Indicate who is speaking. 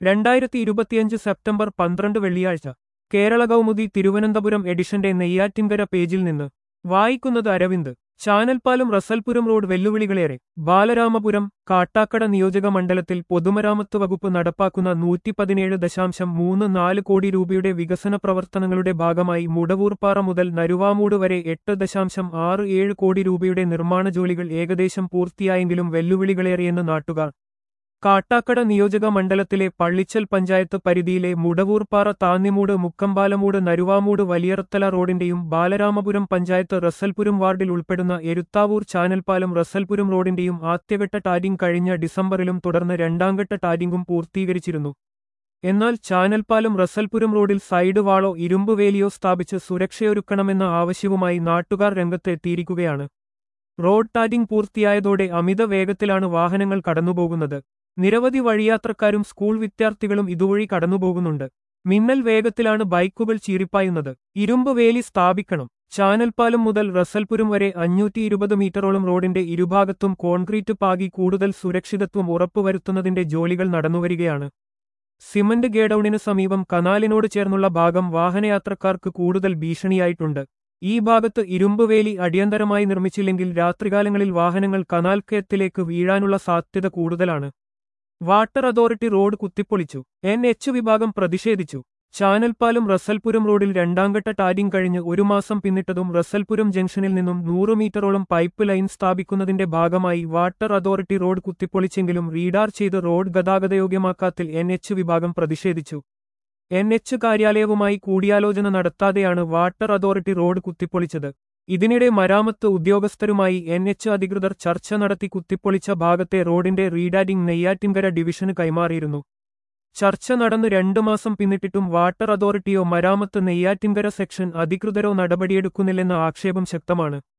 Speaker 1: 2025 September 12 വെള്ളിയാഴ്ച കേരള കൗമുദി തിരുവനന്തപുരം എഡിഷന്റെ നെയ്യാറ്റിൻകര പേജിൽ നിന്ന് വായിക്കുന്നത് അരവിന്ദ്. ചാനൽപ്പാലം റസൽപുരം റോഡ് വെല്ലുവിളികളേറെ. ബാലരാമപുരം കാട്ടാക്കട നിയോജക മണ്ഡലത്തിൽ പൊതുമരാമത്ത് വകുപ്പ് നടപ്പാക്കുന്ന 117.34 കോടി രൂപയുടെ വികസന പ്രവർത്തനങ്ങളുടെ ഭാഗമായി മുടവൂർപ്പാറ മുതൽ നരുവാമൂട് വരെ 8.67 കോടി രൂപയുടെ നിർമ്മാണ ജോലികൾ ഏകദേശം പൂർത്തിയായെങ്കിലും വെല്ലുവിളികളേറെയെന്ന് നാട്ടുകാർ. കാട്ടാക്കട നിയോജക മണ്ഡലത്തിലെ പള്ളിച്ചൽ പഞ്ചായത്ത് പരിധിയിലെ മുടവൂർപ്പാറ താന്നിമൂട് മുക്കമ്പാലമൂട് നരുവാമൂട് വലിയറത്തല റോഡിന്റെയും ബാലരാമപുരം പഞ്ചായത്ത് റസൽപുരം വാർഡിൽ ഉൾപ്പെടുന്ന എരുത്താവൂർ ചാനൽപ്പാലം റസൽപുരം റോഡിന്റെയും ആദ്യഘട്ട ടാരിംഗ് കഴിഞ്ഞ ഡിസംബറിലും തുടർന്ന് രണ്ടാംഘട്ട ടാരിംഗും പൂർത്തീകരിച്ചിരുന്നു. എന്നാൽ ചാനൽപ്പാലം റസൽപുരം റോഡിൽ സൈഡ് വാളോ ഇരുമ്പ് വേലിയോ സ്ഥാപിച്ച് സുരക്ഷയൊരുക്കണമെന്ന ആവശ്യവുമായി നാട്ടുകാർ രംഗത്ത് എത്തിയിരിക്കുകയാണ്. റോഡ് ടാരിംഗ് പൂർത്തിയായതോടെ അമിത വേഗത്തിലാണ് വാഹനങ്ങൾ കടന്നുപോകുന്നത്. നിരവധി വഴിയാത്രക്കാരും സ്കൂൾ വിദ്യാർത്ഥികളും ഇതുവഴി കടന്നുപോകുന്നുണ്ട്. മിന്നൽ വേഗത്തിലാണ് ബൈക്കുകൾ ചീറിപ്പായുന്നത്. ഇരുമ്പ് വേലി സ്ഥാപിക്കണം. ചാനൽപ്പാലം മുതൽ റസൽപുരം വരെ 520 മീറ്ററോളം റോഡിന്റെ ഇരുഭാഗത്തും കോൺക്രീറ്റ് പാകി കൂടുതൽ സുരക്ഷിതത്വം ഉറപ്പുവരുത്തുന്നതിന്റെ ജോലികൾ നടന്നുവരികയാണ്. സിമന്റ് ഗേഡൌണിന് സമീപം കനാലിനോട് ചേർന്നുള്ള ഭാഗം വാഹനയാത്രക്കാർക്ക് കൂടുതൽ ഭീഷണിയായിട്ടുണ്ട്. ഈ ഭാഗത്ത് ഇരുമ്പുവേലി അടിയന്തരമായി നിർമ്മിച്ചില്ലെങ്കിൽ രാത്രികാലങ്ങളിൽ വാഹനങ്ങൾ കനാൽക്കയത്തിലേക്ക് വീഴാനുള്ള സാധ്യത കൂടുതലാണ്. വാട്ടർ അതോറിറ്റി റോഡ് കുത്തിപ്പൊളിച്ചു. NH വിഭാഗം പ്രതിഷേധിച്ചു. ചാനൽപ്പാലം റസൽപുരം റോഡിൽ രണ്ടാംഘട്ട ടാരിംഗ് കഴിഞ്ഞ് ഒരു മാസം പിന്നിട്ടതും റസൽപുരം ജംഗ്ഷനിൽ നിന്നും 100 മീറ്ററോളം പൈപ്പ് ലൈൻ സ്ഥാപിക്കുന്നതിന്റെ ഭാഗമായി വാട്ടർ അതോറിറ്റി റോഡ് കുത്തിപ്പൊളിച്ചെങ്കിലും റീഡാർ ചെയ്ത് റോഡ് ഗതാഗതയോഗ്യമാക്കാത്തിൽ NH വിഭാഗം പ്രതിഷേധിച്ചു. NH കാര്യാലയവുമായി കൂടിയാലോചന നടത്താതെയാണ് വാട്ടർ അതോറിറ്റി റോഡ് കുത്തിപ്പൊളിച്ചത്. ഇതിനിടെ മരാമത്ത് ഉദ്യോഗസ്ഥരുമായി NH അധികൃതർ ചർച്ച നടത്തി കുത്തിപ്പൊളിച്ച ഭാഗത്തെ റോഡിന്റെ റീഡാരിംഗ് നെയ്യാറ്റിൻകര ഡിവിഷന് കൈമാറിയിരുന്നു. ചർച്ച നടന്ന് 2 മാസം പിന്നിട്ടിട്ടും വാട്ടർ അതോറിറ്റിയോ മരാമത്ത് നെയ്യാറ്റിൻകര സെക്ഷൻ അധികൃതരോ നടപടിയെടുക്കുന്നില്ലെന്ന ആക്ഷേപം ശക്തമാണ്.